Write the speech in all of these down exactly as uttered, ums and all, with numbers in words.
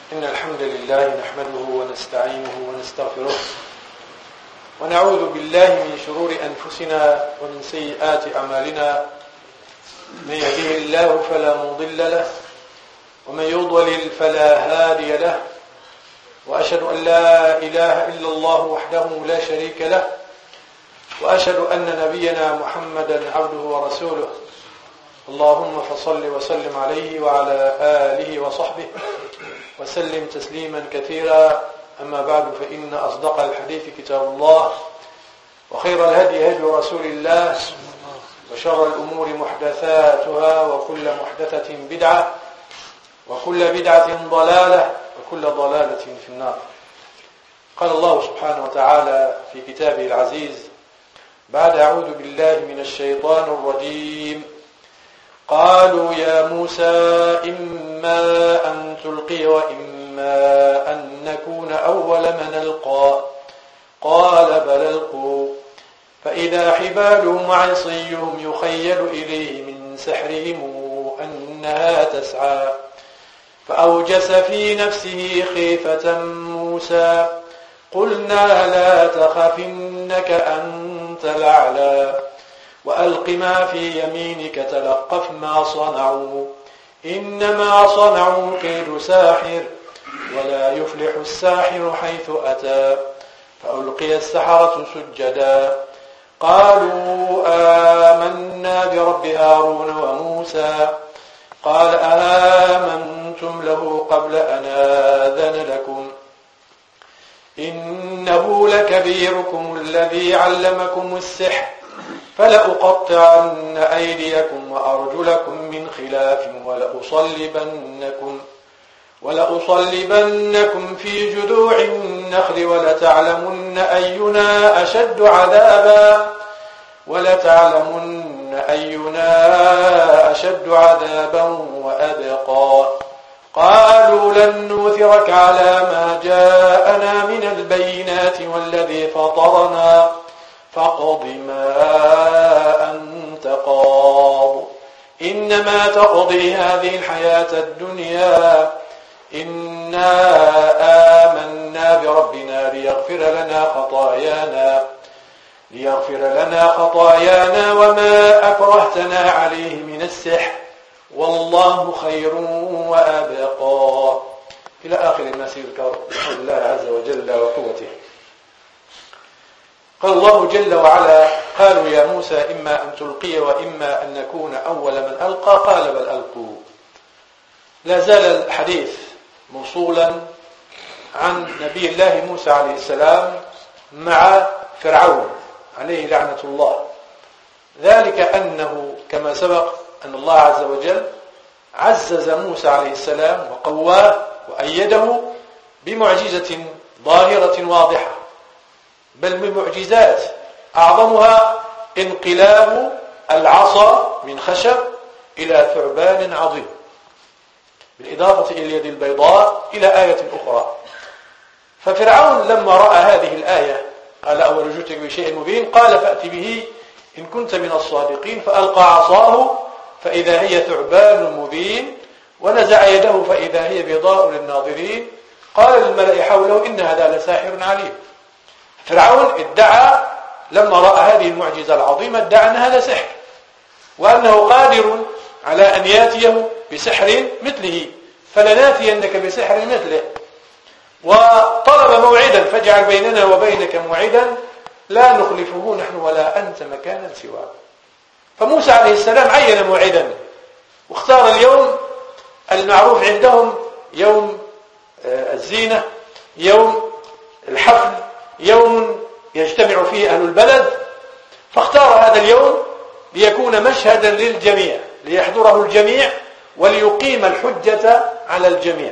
إن الحمد لله نحمده ونستعينه ونستغفره ونعوذ بالله من شرور أنفسنا ومن سيئات أعمالنا. من يهده الله فلا مضل له ومن يضلل فلا هادي له، وأشهد أن لا إله إلا الله وحده لا شريك له، وأشهد أن نبينا محمدا عبده ورسوله. اللهم فصل وسلم عليه وعلى آله وصحبه وسلم تسليما كثيرا. أما بعد، فإن أصدق الحديث كتاب الله، وخير الهدي هدي رسول الله، وشر الأمور محدثاتها، وكل محدثة بدعة، وكل بدعة ضلالة، وكل ضلالة في النار. قال الله سبحانه وتعالى في كتابه العزيز بعد أعوذ بالله من الشيطان الرجيم: قالوا يا موسى إما أن تلقي وإما أن نكون أول من ألقى، قال بل ألقوا، فإذا حبالهم وعصيهم يخيل إليه من سحرهم أنها تسعى، فأوجس في نفسه خيفة موسى، قلنا لا تخف إنك أنت الأعلى، وألق ما في يمينك تلقف ما صنعوا، إنما صنعوا كيد ساحر، ولا يفلح الساحر حيث أتى. فألقي السحرة سجدا، قالوا آمنا برب هارون وموسى، قال آمنتم له قبل أن آذن لكم، إنه لكبيركم الذي علمكم السحر، فلأقطعن أيديكم وأرجلكم من خلاف ولأصلبنكم ولأصلبنكم في جذوع النخل ولتعلمن أينا أشد عذابا ولتعلمن أينا أشد عذابا وأبقى. قالوا لن نؤثرك على ما جاءنا من البينات والذي فطرنا، فاقض ما أنت قاض، إنما تقضي هذه الحياة الدنيا، إنا آمنا بربنا ليغفر لنا خطايانا ليغفر لنا خطايانا وما أكرهتنا عليه من السحر، والله خير وأبقى، إلى آخر ما سيذكر بحول الله عز وجل وقوته. قال الله جل وعلا: قالوا يا موسى إما أن تلقي وإما أن نكون أول من ألقى، قال بل ألقوا. لا زال الحديث موصولا عن نبي الله موسى عليه السلام مع فرعون عليه لعنة الله، ذلك أنه كما سبق أن الله عز وجل عزز موسى عليه السلام وقواه وأيده بمعجزة ظاهرة واضحة، بل من معجزات أعظمها انقلاب العصا من خشب إلى ثعبان عظيم، بالإضافة إلى اليد البيضاء إلى آية أخرى. ففرعون لما رأى هذه الآية قال: أول جئتك بشيء مبين، قال فأت به إن كنت من الصادقين، فألقى عصاه فإذا هي ثعبان مبين، ونزع يده فإذا هي بيضاء للناظرين، قال للملأ حوله إن هذا لساحر عليم. فرعون ادعى لما رأى هذه المعجزة العظيمة ادعى أن هذا سحر، وأنه قادر على أن ياتيه بسحر مثله، فلناتينك بسحر مثله، وطلب موعدا فاجعل بيننا وبينك موعدا لا نخلفه نحن ولا أنت مكانا سواه. فموسى عليه السلام عين موعدا واختار اليوم المعروف عندهم يوم الزينة، يوم الحفل، يوم يجتمع فيه أهل البلد، فاختار هذا اليوم ليكون مشهدا للجميع، ليحضره الجميع وليقيم الحجة على الجميع.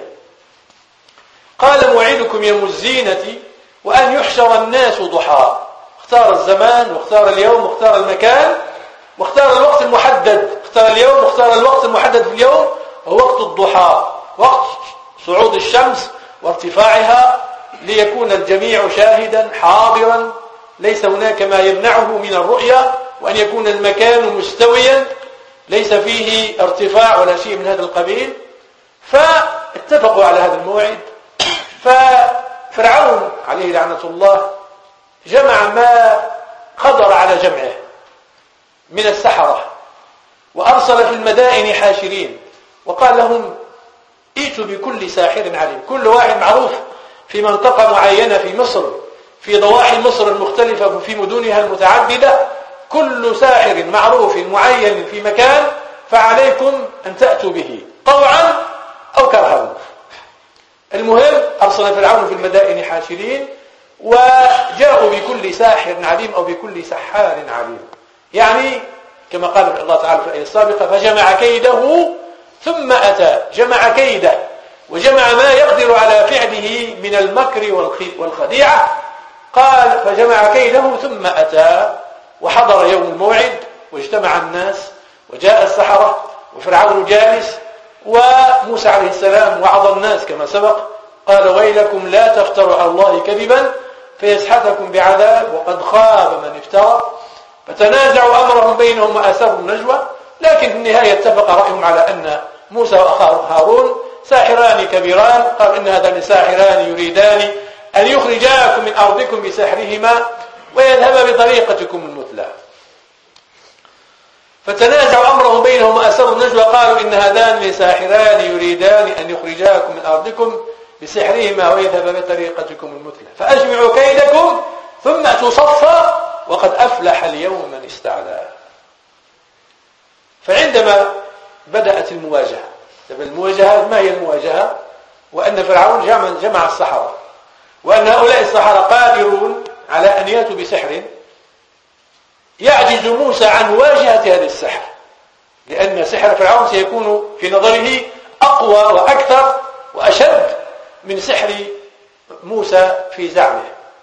قال: موعدكم يوم الزينة وأن يحشر الناس ضحى. اختار الزمان واختار اليوم واختار المكان واختار الوقت المحدد، اختار اليوم واختار الوقت المحدد في اليوم، وهو وقت الضحى، وقت صعود الشمس وارتفاعها، ليكون الجميع شاهدا حاضرا، ليس هناك ما يمنعه من الرؤية، وأن يكون المكان مستويا ليس فيه ارتفاع ولا شيء من هذا القبيل. فاتفقوا على هذا الموعد. ففرعون عليه لعنة الله جمع ما قدر على جمعه من السحرة، وأرسل في المدائن حاشرين، وقال لهم ائتوا بكل ساحر عليم. كل واحد معروف في منطقة معينة في مصر، في ضواحي مصر المختلفة وفي مدنها المتعددة، كل ساحر معروف معين في مكان فعليكم أن تأتوا به طوعا أو كرها. المهم أرسل فرعون في المدائن حاشرين، وجاءوا بكل ساحر عليم أو بكل سحار عليم، يعني كما قال الله تعالى في الآية السابقة فجمع كيده ثم أتى. جمع كيده وجمع ما يقدر على فعله من المكر والخديعة. قال فجمع كيده ثم أتى، وحضر يوم الموعد واجتمع الناس وجاء السحرة وفرعون جالس، وموسى عليه السلام وعظ الناس كما سبق، قال ويلكم لا تفتروا على الله كذبا فيسحتكم بعذاب وقد خاب من افترى. فتنازعوا أمرهم بينهم وأسروا النجوى، لكن في النهاية اتفق رأيهم على أن موسى وأخاه هارون ساحران كبيران. قال إن هذان ساحران يريدان أن يخرجاكم من أرضكم بسحرهما ويذهب بطريقتكم المثلى. فتنازعوا أمرهم بينهم وأسروا النجوى، قالوا إن هذان ساحران يريدان أن يخرجاكم من أرضكم بسحرهما ويذهب بطريقتكم المثلى فأجمعوا كيدكم ثم أتوا صفا وقد أفلح اليوم من استعلى. فعندما بدأت المواجهة، المواجهة ما هي المواجهة؟ وأن فرعون جمع, جمع السحرة، وأن هؤلاء السحرة قادرون على أن يأتوا بسحر يعجز موسى عن مواجهة هذا السحر، لأن سحر فرعون سيكون في نظره أقوى وأكثر وأشد من سحر موسى في زعمه.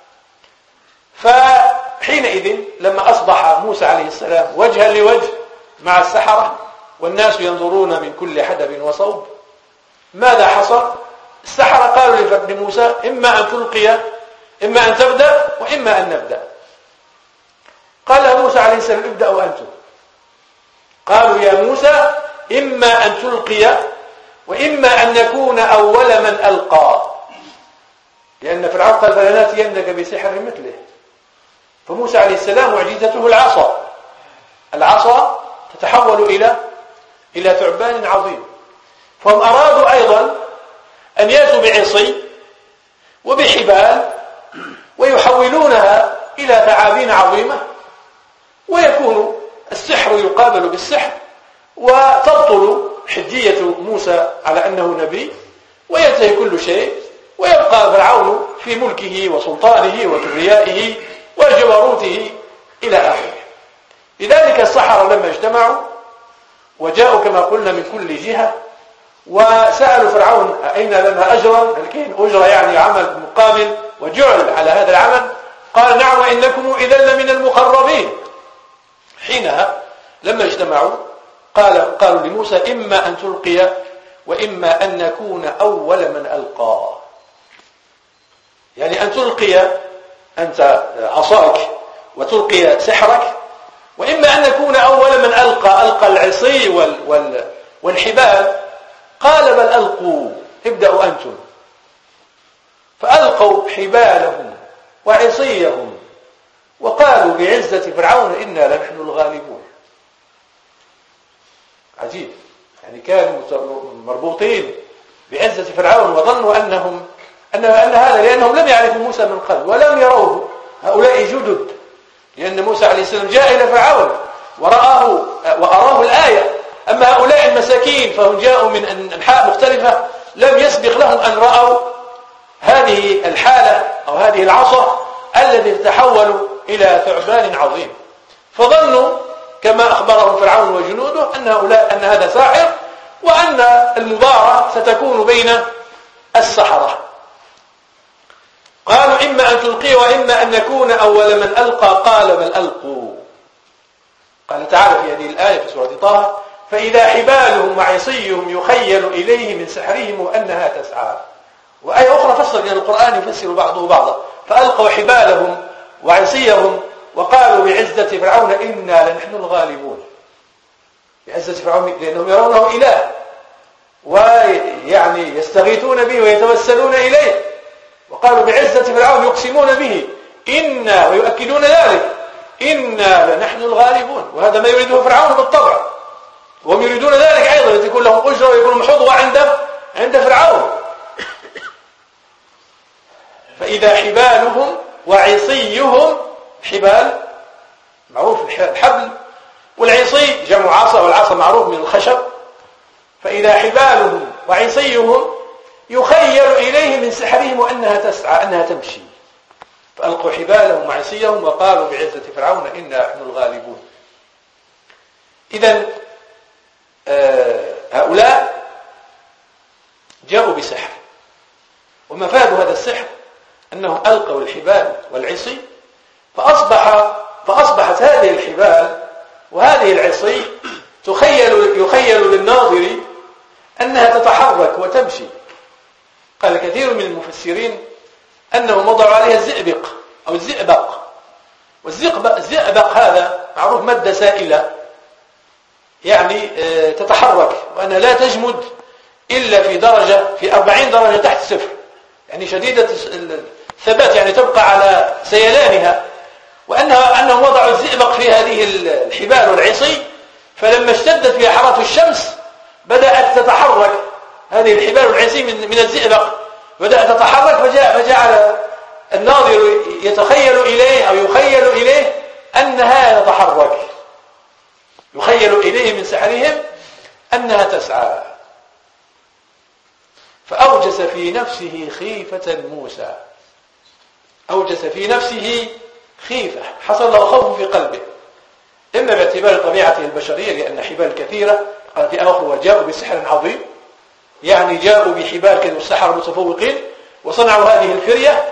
فحينئذ لما أصبح موسى عليه السلام وجها لوجه مع السحرة والناس ينظرون من كل حدب وصوب، ماذا حصل؟ السحرة قالوا لموسى إما أن تلقي إما أن تبدأ وإما أن نبدأ. قال موسى عليه السلام ابدأوا أنتم. قالوا يا موسى إما أن تلقي وإما أن نكون أول من ألقى، لأن فرعون قال فلنأتينك بسحر مثله. فموسى عليه السلام معجزته العصا، العصا تتحول إلى إلى ثعبان عظيم. فهم أرادوا أيضا أن يأتوا بعصي وبحبال ويحولونها إلى ثعابين عظيمة، ويكون السحر يقابل بالسحر، وتبطل حجية موسى على أنه نبي، وينتهي كل شيء، ويبقى فرعون في ملكه وسلطانه وكبريائه وجبروته إلى آخره. لذلك السحرة لما اجتمعوا وجاءوا كما قلنا من كل جهة وسألوا فرعون أين لنا أجرا، الكين أجرة يعني عمل مقابل وجعل على هذا العمل، قال نعم وإنكم إذا لمن المقربين. حينها لما اجتمعوا قال قالوا لموسى إما أن تلقي وإما أن نكون أول من ألقى، يعني أن تلقي أنت عصاك وتلقي سحرك، وإما أن نكون أول من ألقى ألقى العصي وال وال والحبال. قال بل ألقوا ابدأوا أنتم. فألقوا حبالهم وعصيهم وقالوا بعزة فرعون إنا لنحن الغالبون. عجيب، يعني كانوا مربوطين بعزة فرعون وظنوا أنهم أن أن هذا، لأنهم لم يعرفوا موسى من قبل ولم يروه، هؤلاء جدد، لأن موسى عليه السلام جاء إلى فرعون ورآه وأراه الآية. أما هؤلاء المساكين فهم جاءوا من أنحاء مختلفة، لم يسبق لهم أن رأوا هذه الحالة أو هذه العصا الذي تحولوا إلى ثعبان عظيم، فظنوا كما أخبرهم فرعون وجنوده أن هؤلاء أن هذا ساحر، وأن المباراة ستكون بين السحرة. قالوا إما أن تلقي وإما أن نكون أول من ألقى، قال بل ألقوا. قال تعالى في هذه الآية في سورة طه فإذا حبالهم وعصيهم يخيل إليه من سحرهم أنها تسعى. وآية أخرى فسر لأن القرآن يفسر بعضه بعضا، فألقوا حبالهم وعصيهم وقالوا بعزة فرعون إنا لنحن الغالبون. بعزة فرعون لأنهم يرونه إله يعني يستغيثون به ويتوسلون إليه، وقالوا بعزة فرعون يقسمون به إنا ويؤكدون ذلك إنا لنحن الغالبون. وهذا ما يريده فرعون بالطبع، وهم يريدون ذلك أيضا، تكون لهم أجرة ويكونوا حظوة عند عند فرعون. فإذا حبالهم وعصيهم، حبال معروف الحبل، والعصي جمع عصا، والعصا معروف من الخشب. فإذا حبالهم وعصيهم يخيل إليه من سحرهم أنها تسعى، أنها تمشي. فألقوا حبالهم وعصيهم وقالوا بعزة فرعون إنا نحن الغالبون. إذن آه هؤلاء جاءوا بسحر، ومفاد هذا السحر أنهم ألقوا الحبال والعصي، فأصبح فأصبحت هذه الحبال وهذه العصي تخيل يخيل للناظر أنها تتحرك وتمشي. قال كثير من المفسرين أنهم وضعوا عليها الزئبق أو الزئبق، والزئبق الزئبق هذا معروف مادة سائلة يعني تتحرك، وأنها لا تجمد إلا في درجة في أربعين درجة تحت الصفر، يعني شديدة الثبات، يعني تبقى على سيلانها. وأنها أنهم وضعوا الزئبق في هذه الحبال والعصي، فلما اشتدت فيها حرارة الشمس بدأت تتحرك هذه الحبال والعصي من من الزئبق، بدأت تتحرك، فجاء فجعل الناظر يتخيل إليه أو يخيل إليه أنها تتحرك، يخيل إليه من سحرهم أنها تسعى. فأوجس في نفسه خيفة موسى، أوجس في نفسه خيفة، حصل له خوف في قلبه، إما باعتبار طبيعته البشرية لأن حبال كثيرة، قال في آخر وجاءوا بسحر عظيم، يعني جاءوا بحبال كانوا السحر متفوقين وصنعوا هذه الفرية،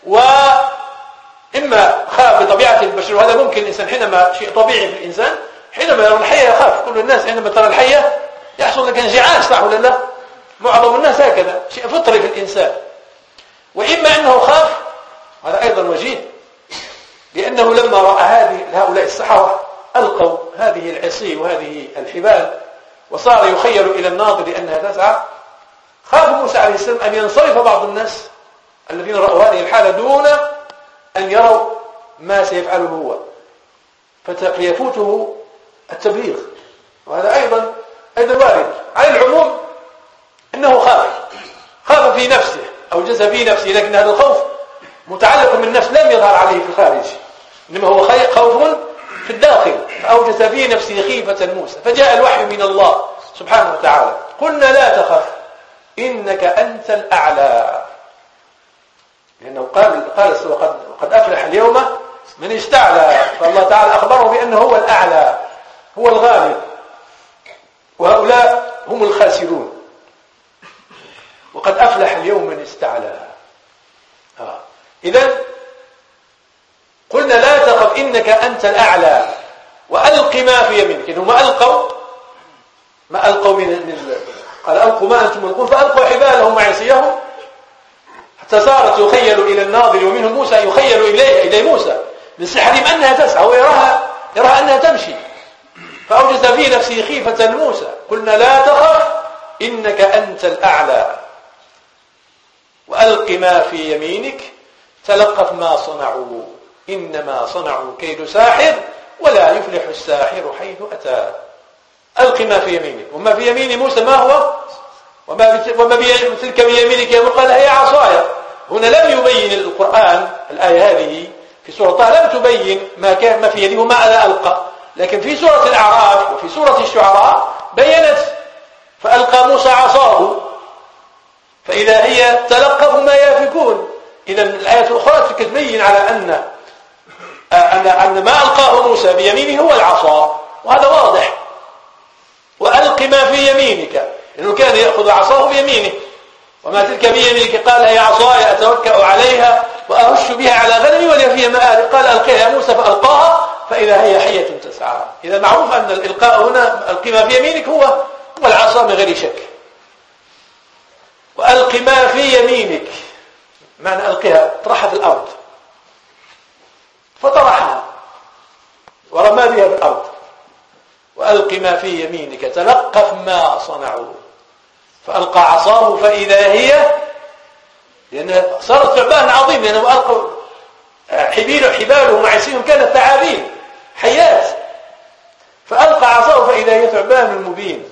وإما خاف بطبيعته البشرية، وهذا ممكن الإنسان حينما شيء طبيعي في الإنسان، حينما يرى الحية يخاف. كل الناس حينما ترى الحية يحصل لك انزعاج، صح ولا لا؟ معظم الناس هكذا، شيء فطري في الإنسان. وإما أنه خاف، هذا أيضا وجيه، لأنه لما رأى هذه هؤلاء السحرة ألقوا هذه العصي وهذه الحبال وصار يخيل إلى الناظر أنها تسعى، خاف موسى عليه السلام أن ينصرف بعض الناس الذين رأوا هذه الحالة دون أن يروا ما سيفعله هو، فيفوته التبليغ. وهذا أيضا أيضا وارد. على العموم إنه خاف خاف في نفسه، أوجس في نفسه، لكن هذا الخوف متعلق بالنفس لم يظهر عليه في الخارج، إنما هو خوف في الداخل. فأوجس في نفسه خيفة موسى، فجاء الوحي من الله سبحانه وتعالى: قلنا لا تخف إنك أنت الأعلى. لأنه قال قال وقد قد أفلح اليوم من استعلى، فالله تعالى أخبره بأنه هو الأعلى، هو الغالب، وهؤلاء هم الخاسرون. وقد أفلح اليوم من استعلى. آه. إذن قلنا لا تخف إنك أنت الأعلى وألق ما في يمينك. إنهم ما ألقوا ما ألقوا من, من قال ألقوا ما أنتم ملقون، فألقوا حبالهم وعصيهم حتى صارت يخيل إلى الناظر، ومنهم موسى يخيل إليه إلى موسى من سحرهم أنها تسعى، ويراها يراها أنها تمشي. فأوجس في نفسه خيفة موسى، قلنا لا تخف إنك أنت الأعلى وألق ما في يمينك تلقف ما صنعوا إنما صنعوا كيد ساحر ولا يفلح الساحر حيث أتى. ألق ما في يمينك. وما في يمين موسى ما هو؟ وما وما تلك بيمينك يا موسى؟ قال هي عصاي. هنا لم يبين القرآن الآية هذه في سورة طه لم تبين ما كان ما في يده وما ألقى، لكن في سورة الأعراف وفي سورة الشعراء بينت: فألقى موسى عصاه فإذا هي تلقف ما يافكون. إذا الآية الأخرى تبين على أن أن أن ما ألقاه موسى بيمينه هو العصا، وهذا واضح. وألق ما في يمينك، لأنه كان يأخذ عصاه بيمينه. وما تلك بيمينك؟ قال هي عصاي أتوكأ عليها وأهش بها على غنمي ولي فيها مآرب. قال ألقيها يا موسى فألقاها فإذا هي حية تسعى. إذا معروف أن الإلقاء هنا ألق ما في يمينك هو هو العصا من غير شك. وألق ما في يمينك معنى ألقها، طرحها في الأرض، فطرحها ورمى بها في الأرض. وألق ما في يمينك تلقف ما صنعوا فألقى عصاه فإذا هي، لأنها صارت ثعبان عظيم، لأنهم ألقوا حبيل حبالهم وعصيهم كانت ثعابين حيات، فألقى عصاه فإذا هي ثعبان مبين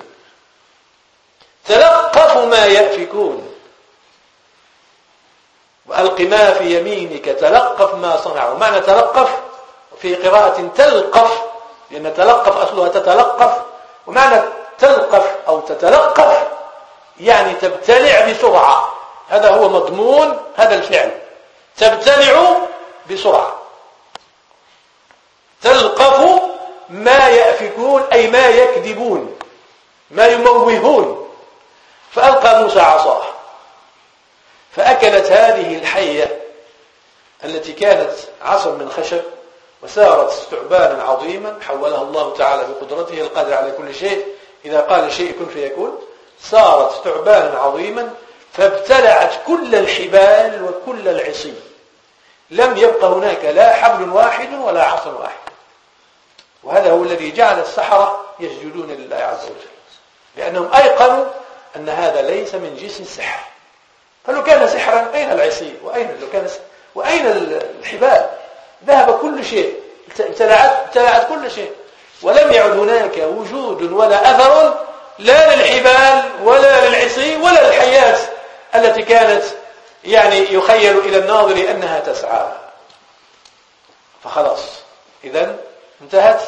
تلقف ما يأفكون. وألق ما في يمينك تلقف ما صنعوا. معنى تلقف في قراءة تلقف، لأن تلقف أصلها تتلقف، ومعنى تلقف أو تتلقف يعني تبتلع بسرعة. هذا هو مضمون هذا الفعل، تبتلع بسرعة. تلقف ما يأفكون أي ما يكذبون، ما يموهون. فألقى موسى عصاه فأكلت هذه الحية التي كانت عصا من خشب وسارت ثعبانا عظيما حولها الله تعالى بقدرته القادر على كل شيء. إذا قال شيء كن فيكون. صارت ثعبانا عظيما فابتلعت كل الحبال وكل العصي، لم يبق هناك لا حبل واحد ولا عصا واحد. وهذا هو الذي جعل السحرة يسجدون لله عز وجل، لأنهم أيقنوا أن هذا ليس من جنس السحر. فلو كان سحرا أين العصي وأين لو كان وأين الحبال؟ ذهب كل شيء، ابتلعت ابتلعت كل شيء، ولم يعد هناك وجود ولا أثر لا للحبال ولا للعصي ولا للحيات التي كانت يعني يخيل إلى الناظر أنها تسعى. فخلاص إذن انتهت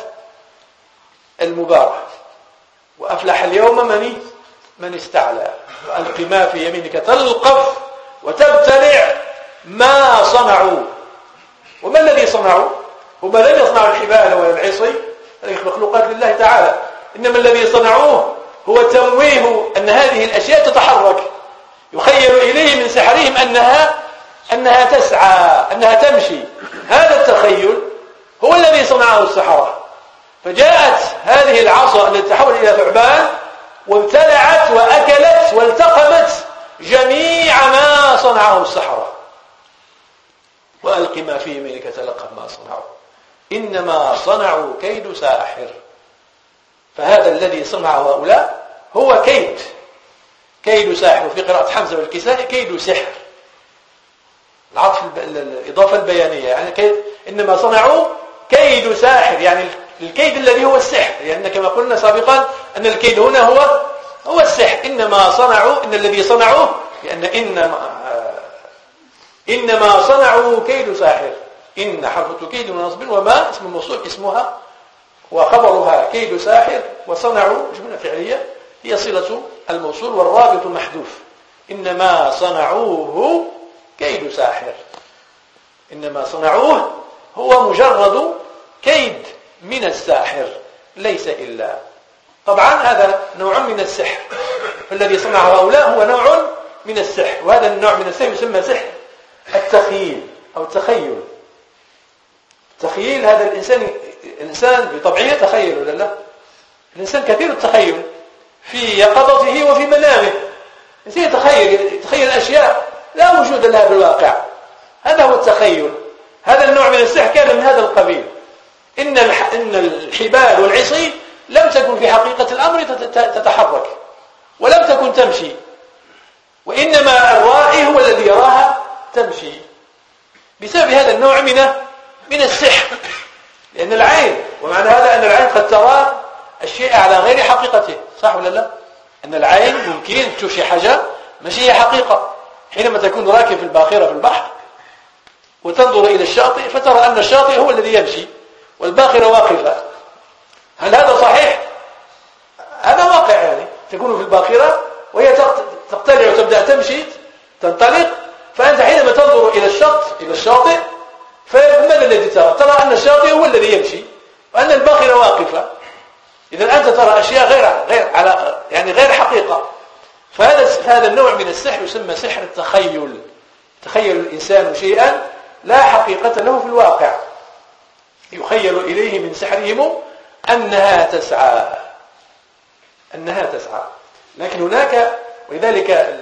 المباراة، وأفلح اليوم من من استعلى. وألق ما في يمينك تلقف وتبتلع ما صنعوا. وما الذي صنعوا؟ هم لم يصنعوا الحبال ولا العصي، هذه مخلوقات لله تعالى، إنما الذي صنعوه هو تمويه أن هذه الأشياء تتحرك، يخيل إليه من سحرهم أنها أنها تسعى، أنها تمشي. هذا التخيل هو الذي صنعه السحرة. فجاءت هذه العصا التي تحول إلى ثعبان وابتلعت وأكلت والتقمت جميع ما صنعه السحرة. وألق ما في يمينك تلقف ما صنعوا إنما صنعوا كيد ساحر. فهذا الذي صنع هؤلاء هو كيد كيد ساحر. وفي قراءة حمزة والكسائي كيد سحر، العطف الإضافة البيانية، يعني كيد إنما صنعوا كيد ساحر، يعني الكيد الذي هو السحر، لأن يعني كما قلنا سابقا أن الكيد هنا هو هو السحر. إنما صنعوا، إن الذي صنعوه، لأن إنما إنما صنعوا كيد ساحر. إن حرف كيد ونصب، وما اسم الموصول اسمها وخبرها كيد ساحر، وصنعوا جملة فعلية هي صلة الموصول والرابط محذوف. إنما صنعوه كيد ساحر. إنما صنعوه هو مجرد كيد من الساحر ليس إلا. طبعا هذا نوع من السحر، فالذي صنع هؤلاء هو نوع من السحر، وهذا النوع من السحر يسمى سحر التخيل أو التخيل. تخيل هذا الإنسان الإنسان بطبعه يتخيل ولا لا؟ الإنسان كثير التخيل في يقظته وفي منامه. الإنسان يتخيل يتخيل أشياء لا وجود لها بالواقع. هذا هو التخيل. هذا النوع من السحر كان من هذا القبيل. إن إن الحبال والعصي لم تكن في حقيقة الأمر تتحرك ولم تكن تمشي، وإنما الرائي هو الذي يراها تمشي بسبب هذا النوع من من السحر. لأن العين، ومعنى هذا أن العين قد ترى الشيء على غير حقيقته، صح ولا لا؟ أن العين ممكن تشوف شي حاجة ماشي هي حقيقة. حينما تكون راكب في الباخرة في البحر وتنظر إلى الشاطئ فترى أن الشاطئ هو الذي يمشي والباخرة واقفة. هل هذا صحيح؟ هذا واقع، يعني تكون في الباخرة وهي تقتلع وتبدأ تمشي تنطلق، فأنت حينما تنظر إلى الشط إلى الشاطئ فماذا الذي ترى؟ ترى أن الشاطئ هو الذي يمشي وأن الباخرة واقفة. إذا أنت ترى أشياء غير غير على يعني غير حقيقة. فهذا هذا النوع من السحر يسمى سحر التخيل. تخيل الإنسان شيئا لا حقيقة له في الواقع، يخيل إليه من سحرهم أنها تسعى أنها تسعى. لكن هناك، ولذلك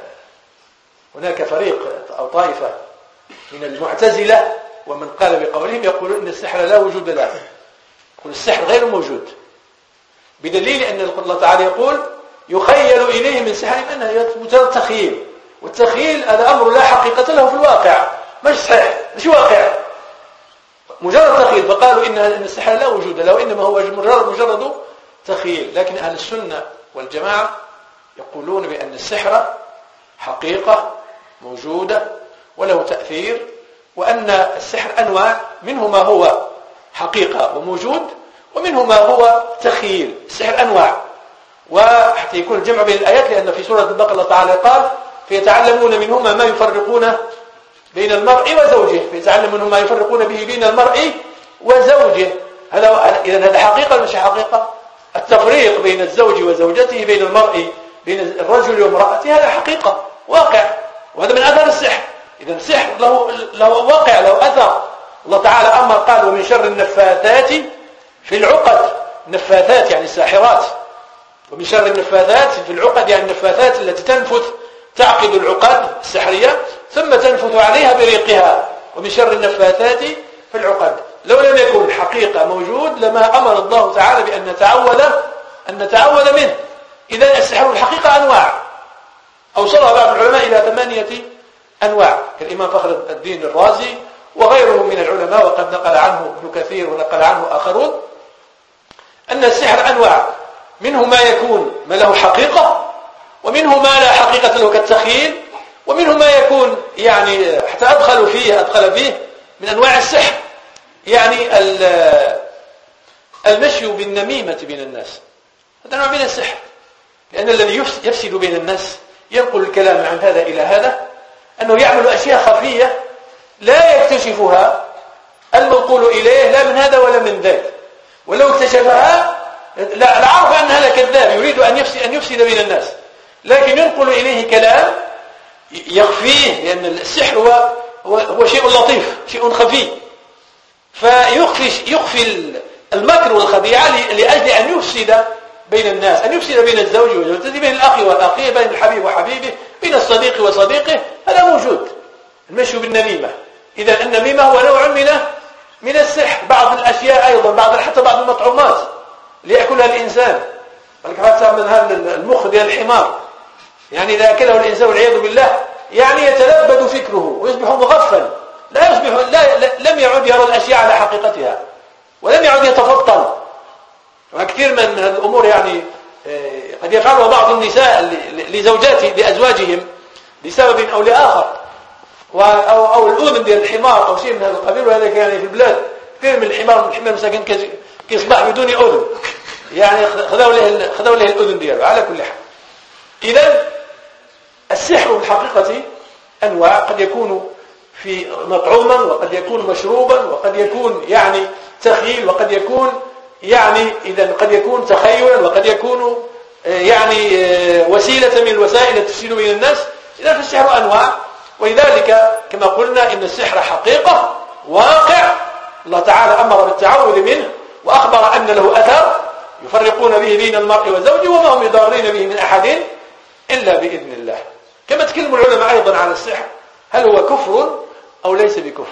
هناك فريق أو طائفة من المعتزلة ومن قال بقولهم يقولون إن السحر لا وجود له، يقول السحر غير موجود، بدليل أن الله تعالى يقول يخيل إليه من سحرهم أنها مجرد تخيل، والتخيل هذا أمر لا حقيقة له في الواقع، مش صحيح، مش واقع، مجرد تخيل. فقالوا إن السحر لا وجود له، إنما هو مجرد مجرد تخيل. لكن أهل السنة والجماعة يقولون بأن السحر حقيقة موجودة وله تأثير، وأن السحر أنواع، منه ما هو حقيقة وموجود، ومنه ما هو تخيل. السحر أنواع، وحتى يكون الجمع بين الآيات، لأن في سورة البقرة الله تعالى قال فيتعلمون منهما ما يفرقون بين المرء وزوجه، فيتعلم منهم ما يفرقون به بين المرء وزوجه. هذا إذن هذا حقيقة ولا مش حقيقة؟ التفريق بين الزوج وزوجته، بين المرء بين الرجل وامرأته، هذا حقيقة واقع، وهذا من أثر السحر. إذا السحر له له واقع، له أثر. الله تعالى أمر قال ومن شر النفاثات في العقد، النفاثات يعني الساحرات، ومن شر النفاثات في العقد يعني النفاثات التي تنفث تعقد العقد السحرية ثم تنفث عليها بريقها، ومن شر النفاثات في العقد. لو لم يكن حقيقة موجود لما أمر الله تعالى بأن نتعوذ أن نتعوذ منه. إذا السحر الحقيقة أنواع، أوصلها بعض العلماء إلى ثمانية أنواع، كالإمام فخر الدين الرازي وغيره من العلماء، وقد نقل عنه ابن كثير ونقل عنه آخرون، أن السحر أنواع، منه ما يكون ما له حقيقة، ومنه ما لا حقيقة له كالتخيل، ومنه ما يكون يعني حتى أدخلوا فيه أدخل فيه من أنواع السحر يعني المشي بالنميمة بين الناس، هذا نوع من السحر، لأن الذي يفسد بين الناس ينقل الكلام عن هذا إلى هذا، أنه يعمل أشياء خفية لا يكتشفها المنقول إليه لا من هذا ولا من ذاك، ولو اكتشفها لعرف أن هذا كذاب يريد أن يفسد, أن يفسد بين الناس، لكن ينقل إليه كلام يخفيه، لأن السحر هو, هو, هو شيء لطيف، شيء خفي، فيخفي يخفي المكر والخديعة لأجل أن يفسد بين الناس، أن يفسد بين الزوج وزوجته، بين الأخ والأخيه، بين الحبيب وحبيبه، بين الصديق وصديقه، هذا موجود. المشي بالنميمة، إذا النميمة هو نوع من من السحر. بعض الأشياء أيضا، بعض حتى بعض المطعومات ليأكلها الإنسان، حتى من هذا المخ ديال الحمار، يعني إذا أكله الإنسان والعياذ بالله يعني يتلبد فكره ويصبح مغفل، لا يصبح لا, لا لم يعد يرى الأشياء على حقيقتها، ولم يعد يتفطن. وكثير من هذه الأمور يعني قد يفعلها بعض النساء لزوجات لأزواجهم لسبب أو لآخر، أو, أو الأذن ديال الحمار أو شيء من هذا القبيل، وهذا يعني في البلاد كثير من الحمار الحمار مساكن كيصبح بدون أذن، يعني خذوا له خذوا له الأذن دياله. على كل حال، إذا السحر بالحقيقة أنواع، قد يكون في مطعوما، وقد يكون مشروبا، وقد يكون يعني تخيل، وقد يكون يعني إذا قد يكون تخيلا، وقد يكون يعني وسيلة من الوسائل التي تفسد بين الناس. إذا فالسحر أنواع، ولذلك كما قلنا إن السحر حقيقة واقع، الله تعالى أمر بالتعوذ منه، وأخبر أن له أثر يفرقون به بين المرء وزوجه، وما هم يضارين به من أحد إلا بإذن الله. كما تكلم العلماء أيضا على السحر، هل هو كفر أو ليس بكفر؟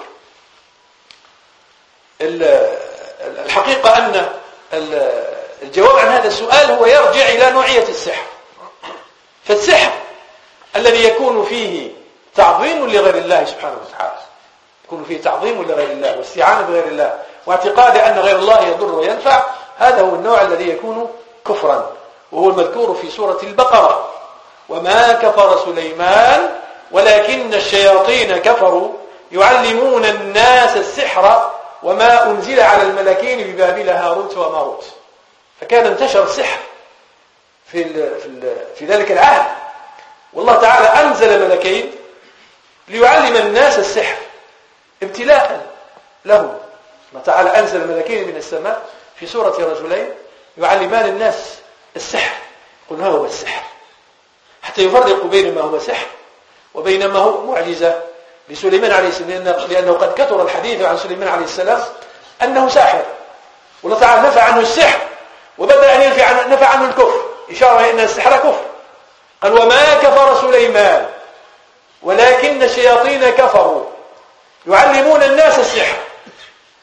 الحقيقة أن الجواب عن هذا السؤال هو يرجع إلى نوعية السحر. فالسحر الذي يكون فيه تعظيم لغير الله سبحانه وتعالى، يكون فيه تعظيم لغير الله واستعانة بغير الله واعتقاد أن غير الله يضر وينفع، هذا هو النوع الذي يكون كفرا، وهو المذكور في سورة البقرة: وما كفر سليمان ولكن الشياطين كفروا يعلمون الناس السحر وما أنزل على الملكين ببابل هاروت وماروت. فكان انتشر السحر في, في, في ذلك العهد، والله تعالى أنزل ملكين ليعلم الناس السحر ابتلاء لهم. الله تعالى أنزل ملكين من السماء في سورة رجلين يعلمان الناس السحر، قل ما هو السحر، حتى يفرقوا بين ما هو سحر وبين ما هو معجزة لسليمان عليه السلام، لأنه قد كثر الحديث عن سليمان عليه السلام أنه ساحر، والله تعالى نفى عنه السحر وبدأ أن ينفي عنه نفى عنه الكفر، إشارة إلى أن السحر كفر. قال: وما كفر سليمان ولكن الشياطين كفروا يعلمون الناس السحر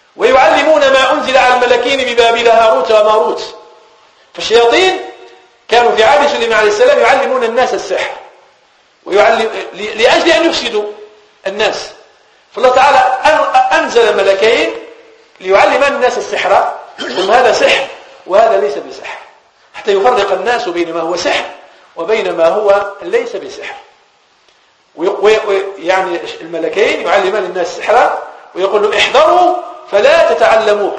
ويعلمون ما أنزل على الملكين ببابل هاروت وماروت. فالشياطين كانوا في عهد سليمان عليه السلام يعلمون الناس السحر ويعلم لأجل أن يفسدوا الناس. فالله تعالى أنزل ملكين ليعلمان الناس السحر، ثم هذا سحر وهذا ليس بسحر، حتى يفرق الناس بين ما هو سحر وبين ما هو ليس بسحر. يعني الملكين يعلمان الناس السحر ويقول لهم احذروا فلا تتعلموه،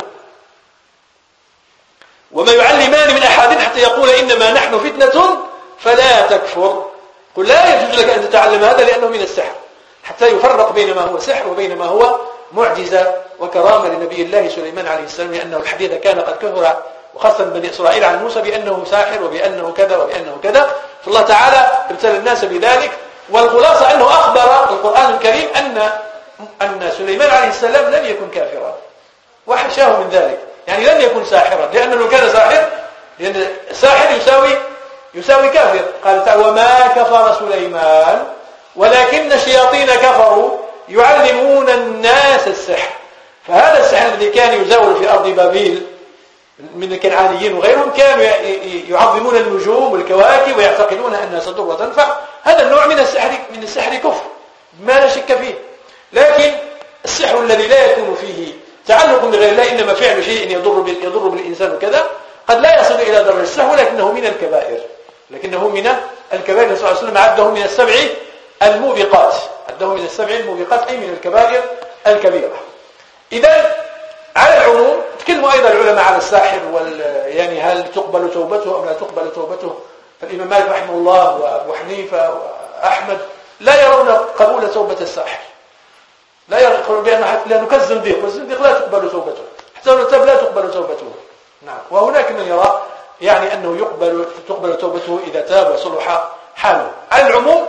وما يعلمان من أحد حتى يقول إنما نحن فتنة فلا تكفر. قل لا يجوز لك أن تتعلم هذا لأنه من السحر، حتى يفرق بين ما هو سحر وبين ما هو معجزة وكرامة لنبي الله سليمان عليه السلام، لأنه الحديث كان قد كثر وخاصة بني إسرائيل عن موسى بأنه ساحر وبأنه كذا وبأنه كذا، فالله تعالى ابتلى الناس بذلك. والخلاصة أنه أخبر القرآن الكريم أن أن سليمان عليه السلام لم يكن كافرا وحشاه من ذلك، يعني لم يكن ساحرا، لأنه لو كان ساحر، لأن ساحر يساوي يساوي كافر. قال تعالى وما كفر سليمان ولكن الشياطين كفروا يعلمون الناس السحر. فهذا السحر الذي كان يزاول في أرض بابيل من الكنعانيين وغيرهم كانوا يعظمون النجوم والكواكب ويعتقدون أنها تضر وتنفع، هذا النوع من السحر من السحر كفر ما لا شك فيه. لكن السحر الذي لا يكون فيه تعلق بغير الله، إنما فعل شيء يضر يضر بالإنسان وكذا، قد لا يصل إلى درجة السحر ولكنه من الكبائر، لكنه من الكبائر. النبي صلى الله عليه وسلم عده من السبع الموبقات، عده من السبع الموبقات أي من الكبائر الكبيرة. إذا على العموم تكلموا أيضا العلماء على الساحر وال يعني هل تقبل توبته أو لا تقبل توبته. فالإمام مالك رحمه الله وأبو حنيفة وأحمد لا يرون قبول توبة الساحر، لا يقولون بأنه كالزنديق، والزنديق لا تقبل توبته، حتى لو تاب لا تقبل توبته. نعم. وهناك من يرى يعني أنه يقبل تقبل توبته إذا تاب وصلح حاله. على العموم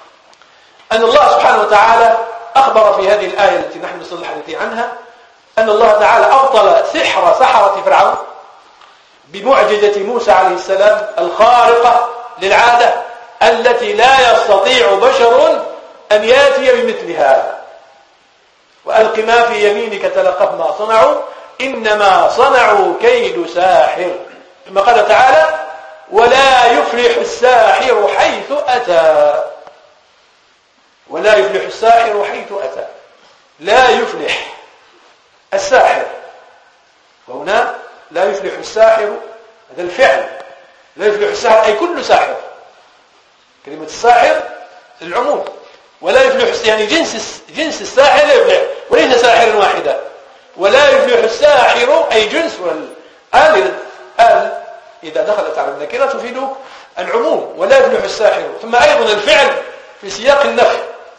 أن الله سبحانه وتعالى أخبر في هذه الآية التي نحن نصل الحديث عنها أن الله تعالى أبطل سحر سحرة فرعون بمعجزة موسى عليه السلام الخارقة للعادة التي لا يستطيع بشر أن يأتي بمثلها. وألق ما في يمينك تلقف ما صنعوا إنما صنعوا كيد ساحر. ثم قال تعالى ولا يفلح الساحر حيث أتى. ولا يفلح الساحر حيث أتى، لا يفلح الساحر، وهنا لا يفلح الساحر هذا الفعل، لا يفلح الساحر أي كل ساحر، كلمة الساحر للعموم، ولا يفلح يعني جنس جنس الساحر لا يفلح، وليس ساحرا واحدا. ولا يفلح الساحر أي جنس، والآل آل إذا دخلت على النكرة تفيد العموم. ولا يفلح الساحر. ثم أيضا الفعل في سياق النفي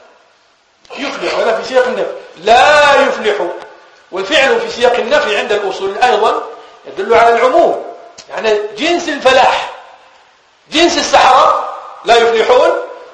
يفلح، ولا في سياق النفي لا يفلح. والفعل في سياق النفي عند الأصول أيضا يدل على العموم، يعني جنس الفلاح، جنس السحرة لا يفلحون،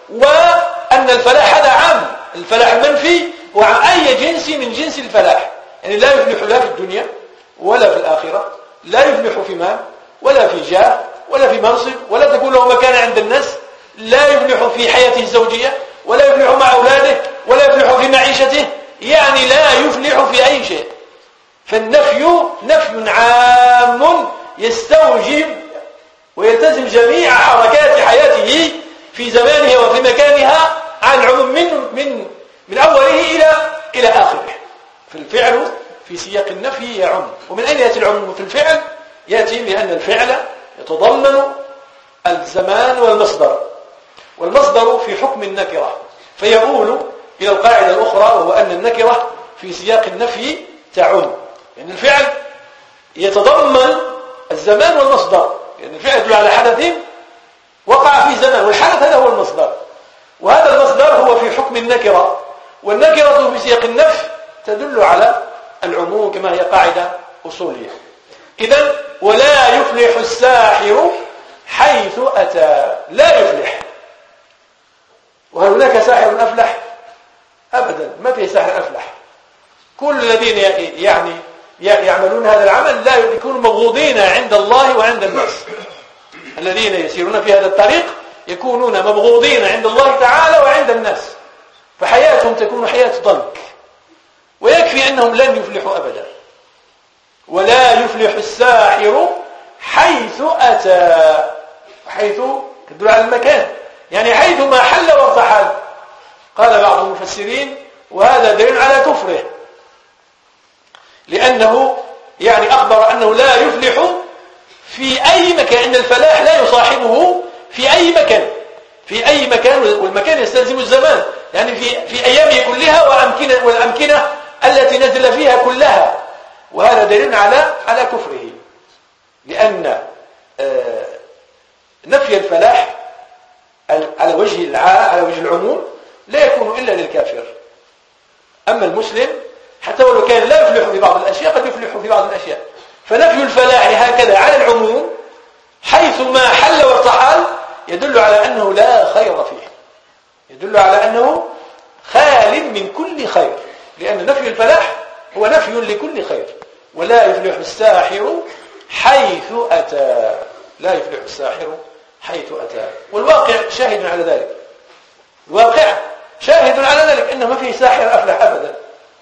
وأن الفلاح هذا عام، الفلاح المنفي وعن أي جنس من جنس الفلاح، يعني لا يفلح لا في الدنيا ولا في الآخرة، لا يفلح في مال ولا في جاه ولا في منصب ولا تكون له مكان عند الناس، لا يفلح في حياته الزوجية ولا يفلح مع أولاده ولا يفلح في معيشته، يعني لا يفلح في أي شيء. فالنفي نفي عام يستوجب ويلتزم جميع حركات حياته في زمانها وفي مكانها عن العموم من من من أوله إلى إلى آخره. فالفعل في سياق النفي يعم. ومن أين يأتي العموم في الفعل؟ يأتي لأن الفعل يتضمن الزمان والمصدر، والمصدر في حكم النكرة، فيقول إلى القاعدة الأخرى وهو أن النكرة في سياق النفي تعم، يعني الفعل يتضمن الزمان والمصدر، يعني الفعل يدل على حدث وقع في زمان، والحدث هذا هو المصدر، وهذا المصدر هو في حكم النكرة، والنكرة في سياق النفي تدل على العموم كما هي قاعدة أصولية. إذن ولا يفلح الساحر حيث أتى، لا يفلح. وهل هناك ساحر أفلح؟ أبدا، ما في ساحر أفلح. كل الذين يعني يعملون هذا العمل لا يكونوا مبغوضين عند الله وعند الناس. الذين يسيرون في هذا الطريق يكونون مبغوضين عند الله تعالى وعند الناس، فحياتهم تكون حياة ضنك، ويكفي أنهم لن يفلحوا أبدا. ولا يفلح الساحر حيث أتى، حيث تدل على المكان، يعني حيث ما حل وارتحل. قال بعض المفسرين وهذا دليل على كفره، لأنه يعني أخبر أنه لا يفلح في أي مكان، إن الفلاح لا يصاحبه في أي مكان، في أي مكان، والمكان يستلزم الزمان، يعني في في أيامه كلها وأمكنة والأمكنة التي نزل فيها كلها. وهذا دليل على على كفره، لأن نفي الفلاح على وجه على وجه العموم لا يكون إلا للكافر. أما المسلم حتى ولو كان لا يفلح في بعض الأشياء قد يفلح في بعض الأشياء. فنفي الفلاح هكذا على العموم حيث ما حل وارتحل يدل على أنه لا خير فيه، يدل على أنه خال من كل خير، لأن نفي الفلاح هو نفي لكل خير. ولا يفلح الساحر حيث أتى، لا يفلح الساحر حيث أتى. والواقع شاهد على ذلك، الواقع شاهد على ذلك، إنه ما فيه ساحر أفلح أبدا.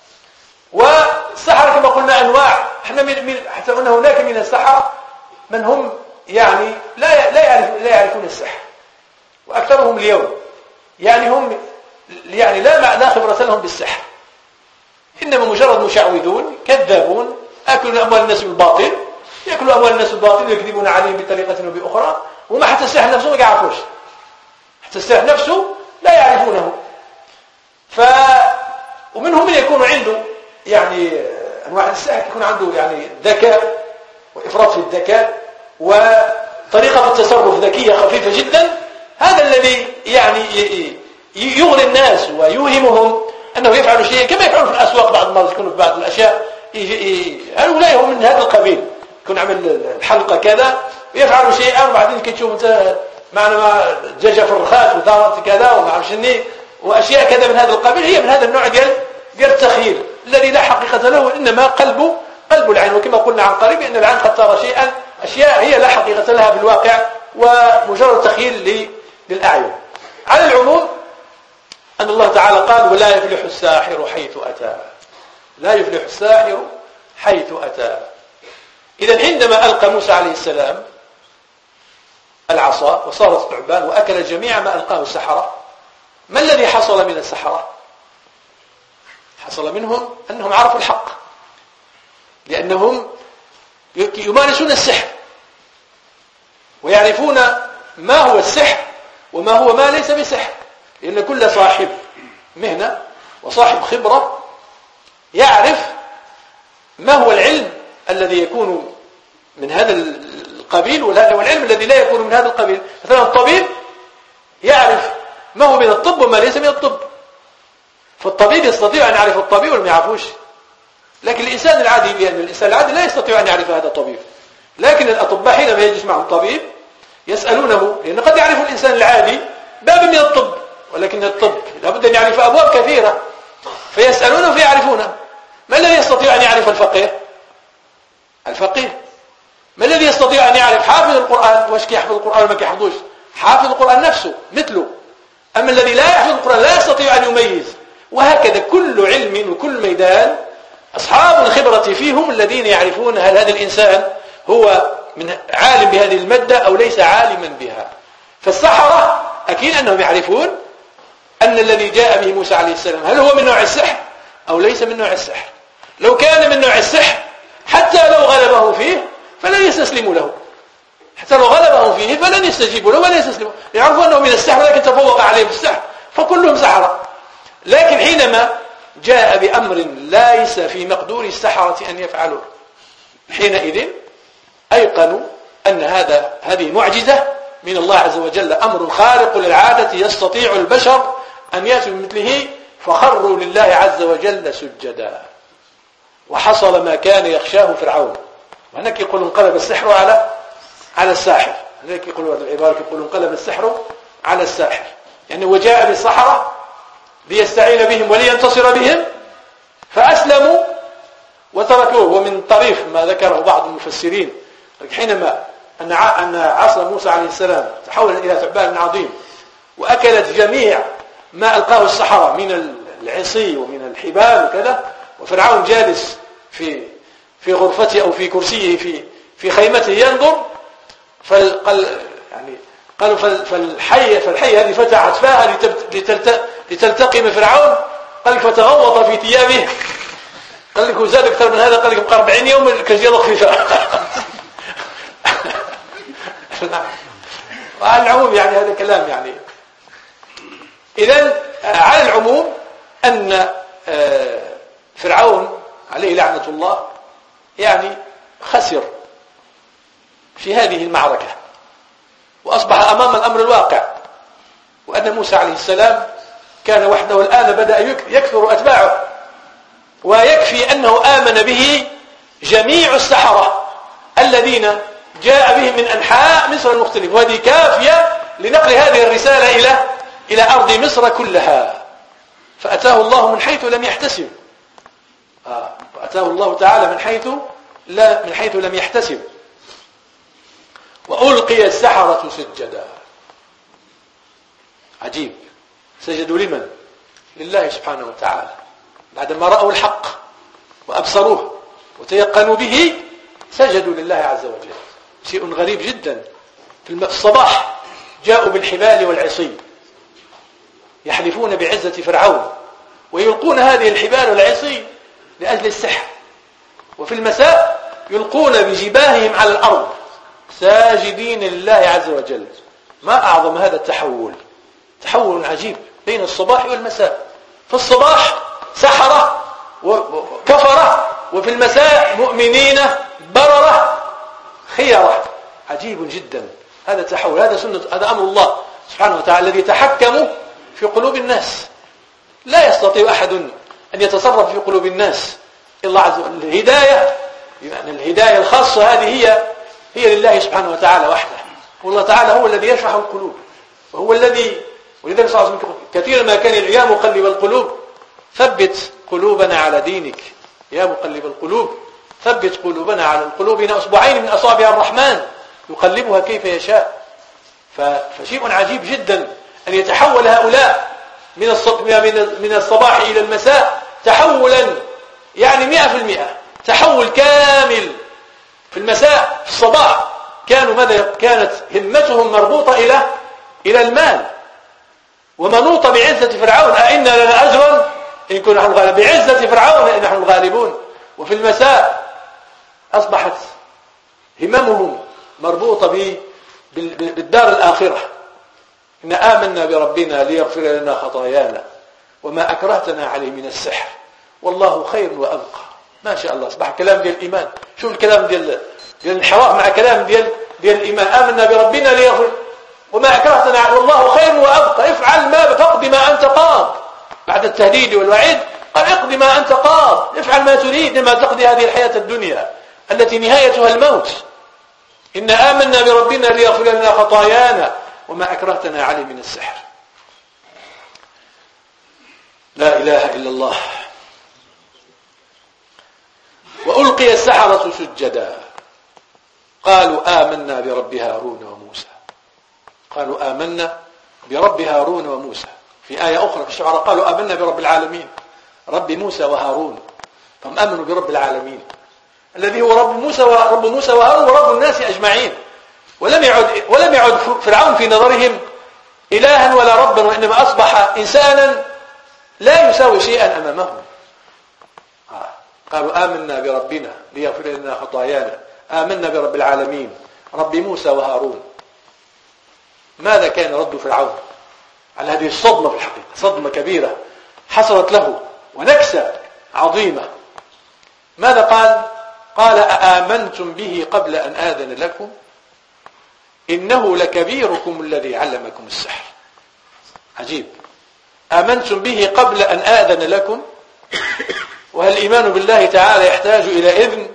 والسحر كما قلنا أنواع، احنا من من حتى أن هناك من السحرة من هم يعني لا لا يعرف لا يعرفون السحر، وأكثرهم اليوم يعني هم يعني لا لا خبرة لهم بالسحر، إنما مجرد مشعوذون كذابون، أكلوا أموال الناس بالباطل، يأكلوا أموال الناس بالباطل ويكذبون عليهم بطريقة أو بأخرى، وما حتى السحر نفسه ما يعرفوش، حتى السحر نفسه لا يعرفونه. ف ومنهم من يكون عنده يعني أنواع السحر يكون عنده يعني ذكاء وإفراط في الذكاء وطريقة التصرف ذكية خفيفة جدا، هذا الذي يعني يغري الناس ويوهمهم أنه يفعل شيء كما يفعلون في الأسواق بعض المرات، يكونوا في بعض الأشياء هؤلاء هم من هذا القبيل، يكون عمل الحلقة كذا ويفعل شيئا وبعدين كتشوف انت معنا ما دجاجة في الرخاص وثارت كذا وما عرفش شني وأشياء كذا من هذا القبيل، هي من هذا النوع ديال ديال التخيل الذي لا حقيقة له، إنما قلبه قلب العين. وكما قلنا عن قريب أن العين قد ترى شيئا أشياء هي لا حقيقة لها بالواقع ومجرد تخيل للأعين. على العموم أن الله تعالى قال ولا يفلح الساحر حيث أتى، لا يفلح الساحر حيث أتى. إذن عندما ألقى موسى عليه السلام العصا وصارت ثعبان وأكل جميع ما ألقاه السحرة، ما الذي حصل من السحرة؟ حصل منهم أنهم عرفوا الحق، لأنهم يمارسون السحر ويعرفون ما هو السحر وما هو ما ليس بسحر، لأن كل صاحب مهنة وصاحب خبرة يعرف ما هو العلم الذي يكون من هذا القبيل والعلم الذي لا يكون من هذا القبيل. مثلا الطبيب يعرف ما هو من الطب وما ليس من الطب، فالطبيب يستطيع أن يعرف الطبيب وما يعرفوش، لكن الإنسان العادي بأن الإنسان العادي لا يستطيع أن يعرف هذا الطبيب. لكن الأطباء حينما يجلس معهم طبيب يسألونه، لأن قد يعرف الإنسان العادي باب من الطب، ولكن الطب لابد أن يعرف أبواب كثيرة، فيسألونه فيعرفونه. ما الذي يستطيع أن يعرف الفقيه؟ الفقيه. ما الذي يستطيع أن يعرف حافظ القرآن؟ واش كيحفظ القرآن وما كيحفظوش؟ حافظ القرآن نفسه مثله. أما الذي لا يحفظ القرآن لا يستطيع أن يميز. وهكذا كل علم وكل ميدان أصحاب الخبرة فيهم الذين يعرفون هل هذا الإنسان هو من عالم بهذه المادة أو ليس عالما بها. فالسحرة أكيد أنهم يعرفون أن الذي جاء به موسى عليه السلام هل هو من نوع السحر أو ليس من نوع السحر. لو كان من نوع السحر حتى لو غلبه فيه فلن يستسلموا له، حتى لو غلبه فيه فلن يستجيبوا له ولا يستسلموا، يعرفوا أنه من السحر لكن تفوق عليه في السحر فكلهم سحرة. لكن حينما جاء بأمر ليس في مقدور السحرة أن يفعلوه حينئذ أيقنوا أن هذا هذه معجزة من الله عز وجل، أمر خارق للعادة يستطيع البشر أن يأتوا بمثله، فخروا لله عز وجل سجدا. وحصل ما كان يخشاه فرعون. وهناك يقول انقلب السحر على على الساحر، هناك يقولوا هذه العبارة يقول انقلب السحر على الساحر، يعني وجاء بالسحرة ليستعين بهم ولينتصر بهم فأسلموا وتركوه. ومن طريف ما ذكره بعض المفسرين حينما أن أن عصا موسى عليه السلام تحول إلى ثعبان عظيم وأكلت جميع ما ألقاه السحرة من العصي ومن الحبال وكذا، وفرعون جالس في في غرفته أو في كرسيه في في خيمته ينظر، فقال يعني قالوا فالحية فالحية هذه فتحت فاها لتلتقم فرعون، قال لك فتغوط في ثيابه، قال لك وزاد أكثر من هذا، قال لك بقى أربعين يوم كجيل خفيفة. وعلى العموم يعني هذا كلام يعني. إذن على العموم أن فرعون عليه لعنة الله يعني خسر في هذه المعركة، وأصبح أمام الأمر الواقع، وأن موسى عليه السلام كان وحده، الآن بدأ يكثر أتباعه، ويكفي أنه آمن به جميع السحرة الذين جاء بهم من أنحاء مصر المختلفة، وهذه كافية لنقل هذه الرسالة إلى إلى أرض مصر كلها. فأتاه الله من حيث لم يحتسب، آه. فأتاه الله تعالى من حيث لا من حيث لم يحتسب. وألقي السحرة سجدا. عجيب، سجدوا لمن؟ لله سبحانه وتعالى، بعدما رأوا الحق وأبصروه وتيقنوا به سجدوا لله عز وجل. شيء غريب جدا. في الصباح جاءوا بالحبال والعصي يحلفون بعزة فرعون، ويلقون هذه الحبال والعصي لأجل السحر، وفي المساء يلقون بجباههم على الأرض ساجدين لله عز وجل. ما أعظم هذا التحول، تحول عجيب بين الصباح والمساء. في الصباح سحرة وكفرة، وفي المساء مؤمنين بررة خيرة. عجيب جدا هذا التحول. هذا سنة، هذا أمر الله سبحانه وتعالى الذي يتحكم في قلوب الناس. لا يستطيع أحد أن يتصرف في قلوب الناس إلا الله عز وجل. الهداية يعني الهداية الخاصة هذه هي هي لله سبحانه وتعالى وحده. والله تعالى هو الذي يشرح القلوب، وهو الذي ولذلك صلى الله عليه وسلم كثيرا ما كان يا مقلب القلوب ثبت قلوبنا على دينك، يا مقلب القلوب ثبت قلوبنا على قلوبنا أصبعين من أصابع الرحمن يقلبها كيف يشاء. فشيء عجيب جدا أن يتحول هؤلاء من من الصباح إلى المساء تحولا يعني مئة في المئة، تحول كامل. في المساء في الصباح كانوا ماذا؟ كانت همتهم مربوطة إلى إلى المال، ومنوطة بعزة فرعون، أئنا لنا أجرا إن كنا نحن الغالبون، بعزة فرعون إن نحن الغالبون. وفي المساء أصبحت هممهم مربوطة بالدار الآخرة، إن آمنا بربنا ليغفر لنا خطايانا وما أكرهتنا عليه من السحر والله خير وأبقى. ما شاء الله، أصبح كلام ديال الإيمان. شوف الكلام ديال ديال الانحراف مع كلام ديال ديال الإيمان. آمنا بربنا ليغفر وما أكرهتنا والله خير وأبقى. افعل ما فاقض ما أنت قاض. بعد التهديد والوعيد قال اقض ما أنت قاض، افعل ما تريد لما تقضي هذه الحياة الدنيا التي نهايتها الموت. إن آمنا بربنا ليغفر لنا خطايانا وما أكرهتنا عليه من السحر. لا إله إلا الله. وألقي السحرة سجدا قالوا آمنا برب هارون وموسى. قالوا آمنا برب هارون وموسى. في آية أخرى في الشعراء قالوا آمنا برب العالمين، رب موسى وهارون. فهم آمنوا برب العالمين الذي هو رب موسى ورب موسى وهارون ورب الناس أجمعين. ولم يعد ولم يعد فرعون في نظرهم إلها ولا ربا، وإنما أصبح إنسانا لا يساوي شيئا أمامهم. قالوا آمنا بربنا ليغفر لنا خطايانا، آمنا برب العالمين رب موسى وهارون. ماذا كان رد فرعون على هذه الصدمة؟ في الحقيقة صدمة كبيرة حصلت له ونكسة عظيمة. ماذا قال؟ قال أآمنتم به قبل أن آذن لكم إنه لكبيركم الذي علمكم السحر. عجيب، آمنتم به قبل أن آذن لكم. وهل الإيمان بالله تعالى يحتاج إلى إذن؟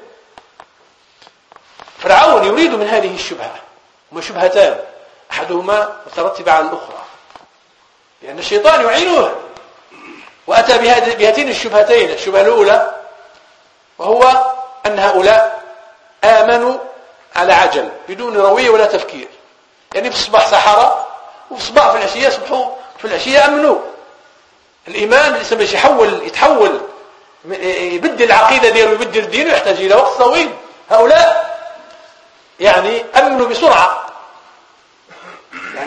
فرعون يريد من هذه الشبهة، هما شبهتان أحدهما مترتب على الأخرى، لأن الشيطان يعينها، وأتى بهاتين الشبهتين. الشبهة الأولى وهو أن هؤلاء آمنوا على عجل بدون روية ولا تفكير، يعني في الصباح سحرة وفي الصباح في العشية صبحوا في العشية أمنوا. الإيمان لسه باش يحول يتحول يبدل العقيدة ديالو ويبدل الدين ويحتاج إلى وقت طويل. هؤلاء يعني أمنوا بسرعة،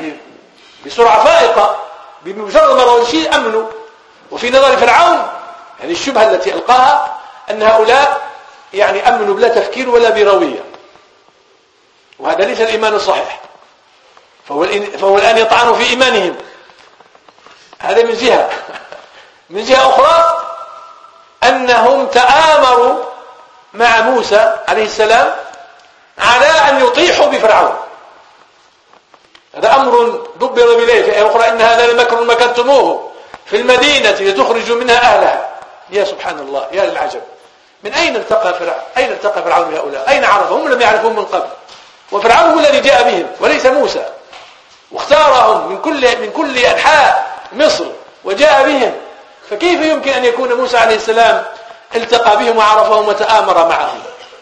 بسرعة فائقة، بمجرد ما رأوا الشيء أمنوا. وفي نظر فرعون هذه الشبهة التي ألقاها أن هؤلاء يعني أمنوا بلا تفكير ولا بروية، وهذا ليس الإيمان الصحيح. فهو, فهو الآن يطعن في إيمانهم. هذا من جهة. من جهة أخرى أنهم تآمروا مع موسى عليه السلام على أن يطيحوا بفرعون. هذا أمر دبر بليه. في آية أخرى إن هذا لمكر مكرتموه في المدينة لتخرجوا منها أهلها. يا سبحان الله، يا للعجب. من أين التقى فرعون؟ أين التقى فرعون بهؤلاء؟ أين عرفهم؟ لم يعرفهم من قبل. وفرعون هو الذي جاء بهم وليس موسى، واختارهم من كل من كل أنحاء مصر وجاء بهم. فكيف يمكن أن يكون موسى عليه السلام التقى بهم وعرفهم وتآمر معهم؟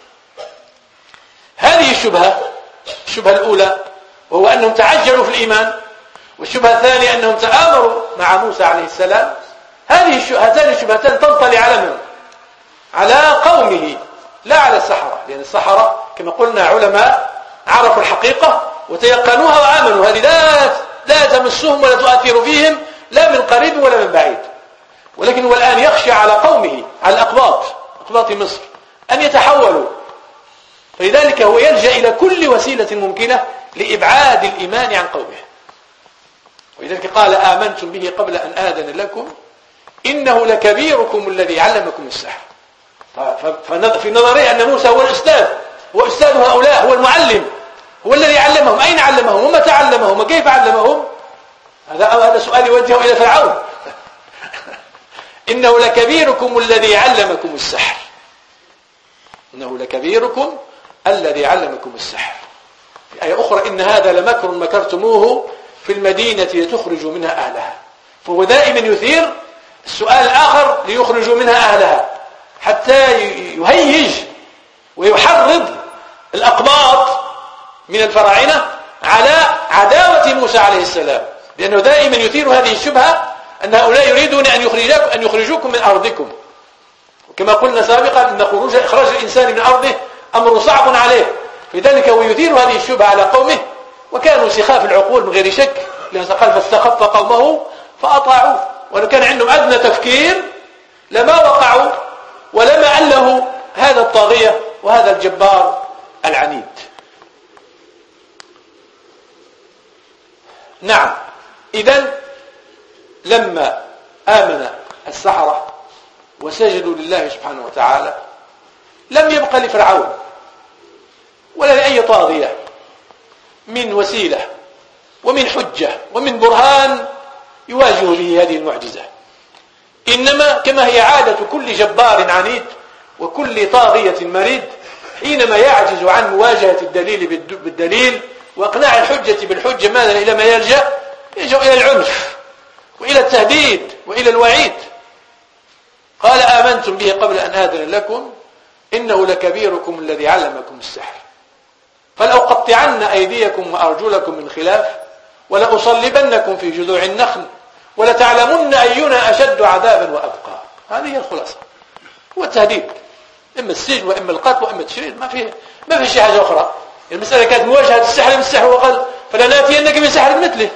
هذه الشبهة، الشبهة الأولى وهو أنهم تعجلوا في الإيمان، والشبهة الثانية أنهم تآمروا مع موسى عليه السلام. هذه هاتان الشبهتان تنطلي على من؟ على قومه لا على السحرة، لأن السحرة كما قلنا علماء عرفوا الحقيقة وتيقنوها وآمنوا. هذه لا لا تمسهم ولا تؤثر فيهم لا من قريب ولا من بعيد. ولكن هو الآن يخشى على قومه، على الأقباط، أقباط مصر، أن يتحولوا. فلذلك هو يلجأ إلى كل وسيلة ممكنة لإبعاد الإيمان عن قومه. ولذلك قال آمنتم به قبل أن آذن لكم إنه لكبيركم الذي علمكم السحر. ففي نظري أن موسى هو الأستاذ، هو أستاذ هؤلاء، هو المعلم، هو الذي علمهم. أين علمهم ومتى علمهم وكيف علمهم؟ هذا هذا سؤال يوجه إلى فرعون. إنه لكبيركم الذي علمكم السحر. إنه لكبيركم الذي علمكم السحر. في آية أخرى إن هذا لمكر مكرتموه في المدينة لتخرجوا منها أهلها. فهو دائما يثير السؤال الآخر ليخرجوا منها أهلها، حتى يهيج ويحرض الأقباط من الفراعنة على عداوة موسى عليه السلام، لأنه دائما يثير هذه الشبهة أن هؤلاء يريدون أن يخرجوكم, أن يخرجوكم من أرضكم. وكما قلنا سابقا أن خروج إخراج الإنسان من أرضه أمر صعب عليه، لذلك هو يثير هذه الشبهة على قومه، وكانوا سخاف العقول من غير شك، لأنه قال فاستخف قومه فأطاعوه. ولو كان عندهم أدنى تفكير لما وقعوا ولما أله هذا الطاغية وهذا الجبار العنيد. نعم، إذن لما آمن السحرة وسجدوا لله سبحانه وتعالى لم يبق لفرعون ولا لأي طاغية من وسيلة ومن حجة ومن برهان يواجه به هذه المعجزة. إنما كما هي عادة كل جبار عنيد وكل طاغية مريد، حينما يعجز عن مواجهة الدليل بالدليل وإقناع الحجة بالحجة، ماذا إلى ما يلجأ؟ يلجأ إلى العنف وإلى التهديد وإلى الوعيد. قال آمنتم به قبل أن آذن لكم إنه لكبيركم الذي علمكم السحر فلأقطعن أيديكم وأرجلكم من خلاف ولأصلبنكم في جذوع النخل ولتعلمن أينا أشد عذابا وأبقى. هذه هي الخلاصة، هو التهديد، إما السجن وإما القتل وإما التشريد، ما فيه ما في شيء حاجة أخرى. المسألة كانت مواجهة السحر بالسحر وقال فلنأتينك بسحر مثله.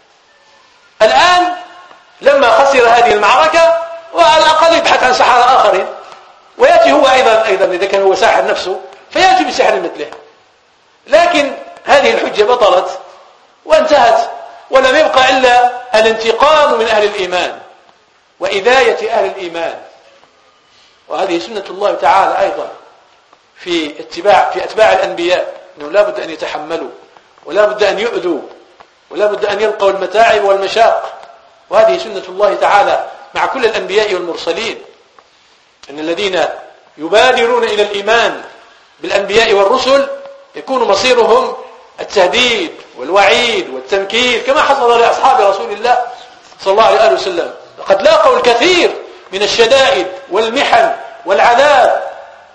الآن لما خسر هذه المعركة وعلى الأقل يبحث عن سحرة آخرين، ويأتي هو أيضا أيضا إذا كان هو ساحر نفسه فيأتي بسحر مثله. لكن هذه الحجة بطلت وانتهت، ولم يبقى إلا الانتقام من أهل الإيمان وإذاية أهل الإيمان. وهذه سنة الله تعالى أيضا في اتباع في أتباع الأنبياء، أنه لا بد أن يتحملوا ولا بد أن يؤذوا ولا بد أن يلقوا المتاعب والمشاق. وهذه سنة الله تعالى مع كل الأنبياء والمرسلين، أن الذين يبادرون إلى الإيمان بالأنبياء والرسل يكون مصيرهم التهديد والوعيد والتمكين، كما حصل لأصحاب رسول الله صلى الله عليه وسلم. لقد لاقوا الكثير من الشدائد والمحن والعذاب،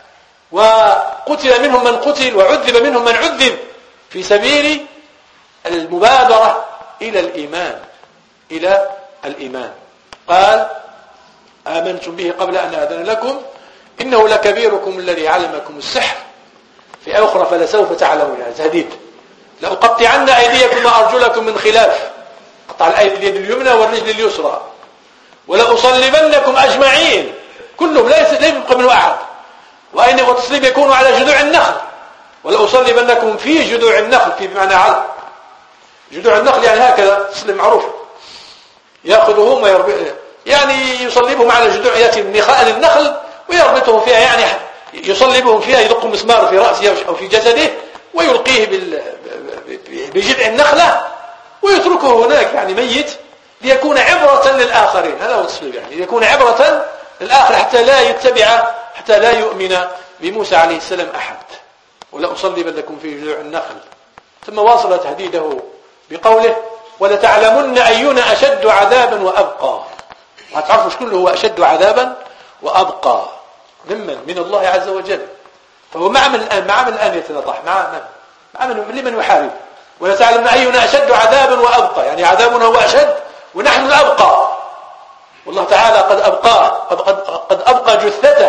وقتل منهم من قتل وعذب منهم من عذب في سبيل المبادرة إلى الإيمان إلى الإيمان. قال آمنتم به قبل أن آذن لكم إنه لكبيركم الذي علمكم السحر. في آية أخرى فلسوف تعلمون، تهديد، لأقطعن أيديكم وأرجلكم من خلاف. قطع الآية اليد اليمنى والرجل اليسرى. ولأصلبنكم أجمعين كلهم لا يبقى منه أحد. وأين والتصليب يكون على جذوع النخل. ولأصلبنكم في جذوع النخل، في بمعنى على جذوع النخل، يعني هكذا تصليب معروف، يأخذهم ويربط، يعني يصلبهم على جذوع، يأتي من نخاء النخل ويربطهم فيها، يعني يصلبهم فيها، يدق مسمار في رأسه أو في جسده ويلقيه بجذع النخلة ويتركه هناك يعني ميت، ليكون عبرة للآخرين. هذا هو التصليب، يعني ليكون عبرة للآخر حتى لا يتبع، حتى لا يؤمن بموسى عليه السلام أحد. ولأصلبنكم في جذوع النخل. ثم واصل تهديده بقوله ولتعلمن أينا أشد عذابا وأبقى. وهتعرفوا شكون هو أشد عذابا وأبقى، ممن؟ من الله عز وجل. فهو مع من الآن؟ مع من الآن يتنطح؟ مع من؟ مع من؟ لمن يحارب؟ ولتعلمن أينا أشد عذابا وأبقى، يعني عذابنا هو أشد ونحن الأبقى. والله تعالى قد أبقاه، قد, قد, قد أبقى جثته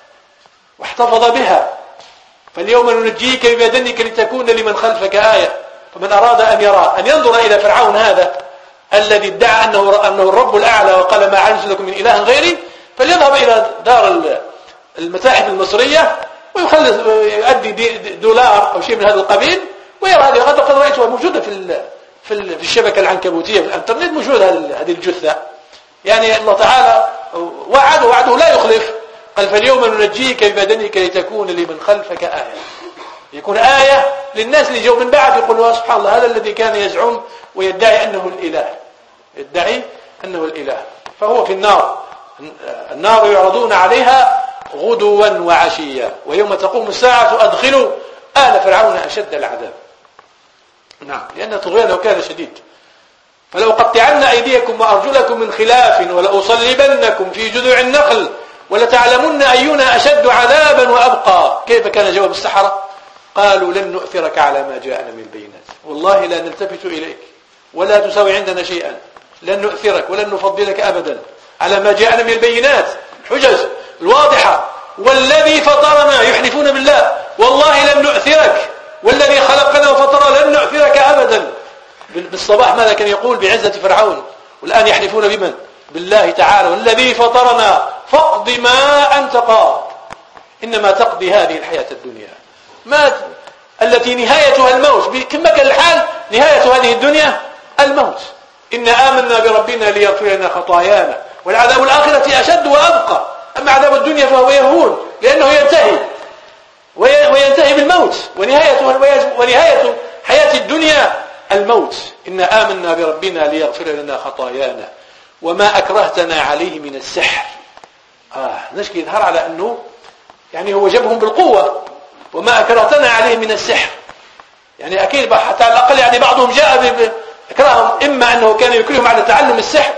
واحتفظ بها. فاليوم ننجيك ببدنك لتكون لمن خلفك آية. فمن أراد أن يرى، أن ينظر إلى فرعون هذا الذي ادعى أنه, أنه الرب الأعلى وقال ما علمت لكم من إله غيري، فليذهب إلى دار المتاحف المصرية ويخلص يؤدي دولار أو شيء من هذا القبيل ويرى هذه. قد رأيتها موجودة في في الشبكة العنكبوتية في الانترنت، موجودة هذه الجثة. يعني الله تعالى وعد وعده لا يخلف. قال فاليوم ننجيك ببدنك لتكون لمن خلفك آية، يكون آية للناس اللي جو من بعد، يقولوا سبحان الله هذا الذي كان يزعم ويدعي أنه الإله، يدعي أنه الإله. فهو في النار، النار يعرضون عليها غدوا وعشيا ويوم تقوم الساعة أدخلوا آل فرعون أشد العذاب. نعم، لأن طغيانه كان شديد. فلو قطعن أيديكم وأرجلكم من خلاف ولأصلبنكم في جذوع النخل ولتعلمن أينا أشد عذابا وأبقى. كيف كان جواب السحرة؟ قالوا لن نؤثرك على ما جاءنا من البينات، والله لا نلتفت إليك ولا تساوي عندنا شيئا، لن نؤثرك ولن نفضلك أبدا على ما جاءنا من البينات، حجج الواضحة. والذي فطرنا، يحلفون بالله، والله لن نؤثرك، والذي خلقنا وفطرنا لن نؤثرك أبدا. بالصباح ماذا كان يقول بعزة فرعون؟ والآن يحلفون بمن؟ بالله تعالى. والذي فطرنا فاقض ما أنت قاض، إنما تقضي هذه الحياة الدنيا ما التي نهايتها الموت. كما كان الحال نهاية هذه الدنيا الموت. إن آمنا بربنا ليغفر لنا خطايانا والعذاب الآخرة أشد وأبقى. أما عذاب الدنيا فهو يهون لأنه ينتهي وينتهي بالموت، ونهاية, ونهاية حياة الدنيا الموت. إن آمنا بربنا ليغفر لنا خطايانا وما أكرهتنا عليه من السحر. آه نشكي يظهر على أنه يعني هو جابهم بالقوة. وما أكرهتنا عليه من السحر، يعني أكيد حتى على الأقل يعني بعضهم جاء بإكراههم، إما أنه كان يكرههم على تعلم السحر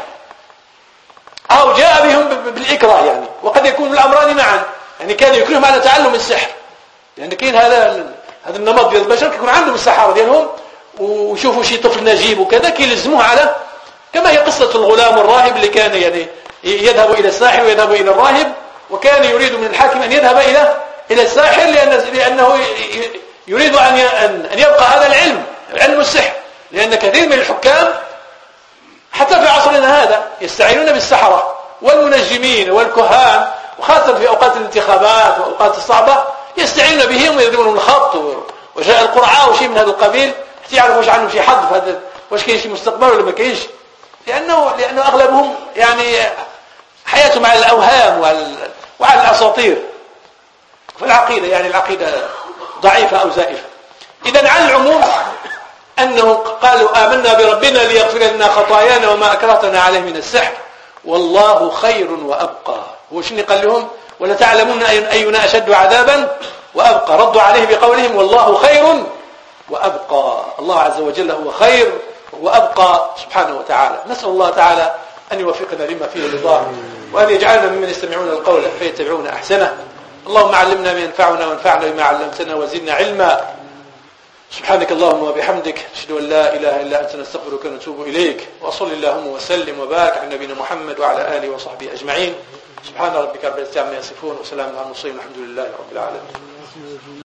أو جاء بهم بالإكراه، يعني وقد يكون الأمران معا. يعني كان يكرههم على تعلم السحر، لأن كاين هذا هذا النمط ديال البشر يكون عندهم السحارة ديالهم ويشوفوا شي طفل نجيب وكذا كيلزموه على، كما هي قصة الغلام الراهب اللي كان يعني يذهب إلى الساحر ويذهب إلى الراهب، وكان يريد من الحاكم أن يذهب إلى إلى الساحر لأن لأنه يريد أن أن يبقى هذا العلم، علم السحر. لأن كثير من الحكام حتى في عصرنا هذا يستعينون بالسحرة والمنجمين والكهان، وخاصة في أوقات الانتخابات وأوقات الصعبة يستعينون بهم ويضربون الخط وجاء القرعة وشيء من هذا القبيل حتى يعرفوا واش عنهم شي حظ في هذا، واش كاين شي مستقبل ولا ما كاينش. لأنه لأنه أغلبهم يعني حياتهم على الأوهام وعلى الأساطير. في العقيدة يعني العقيدة ضعيفة أو زائفة. إذن على العموم أنه قالوا آمنا بربنا ليغفر لنا خطايانا وما أكرهتنا عليه من السحر والله خير وأبقى. هو شنو قال لهم؟ ولتعلمون أينا أشد عذابا وأبقى. ردوا عليه بقولهم والله خير وأبقى. الله عز وجل هو خير وأبقى سبحانه وتعالى. نسأل الله تعالى أن يوفقنا لما فيه رضاه وأن يجعلنا ممن يستمعون القول فيتبعون أحسنه. اللهم علمنا ما ينفعنا وانفعنا بما علمتنا وزدنا علما. سبحانك اللهم وبحمدك نشهد أن لا إله إلا أنت نستغفرك ونتوب إليك. وصل اللهم وسلم وبارك على نبينا محمد وعلى آله وصحبه أجمعين. سبحان ربك رب العزة عما يصفون وسلام على المرسلين والحمد لله رب العالمين.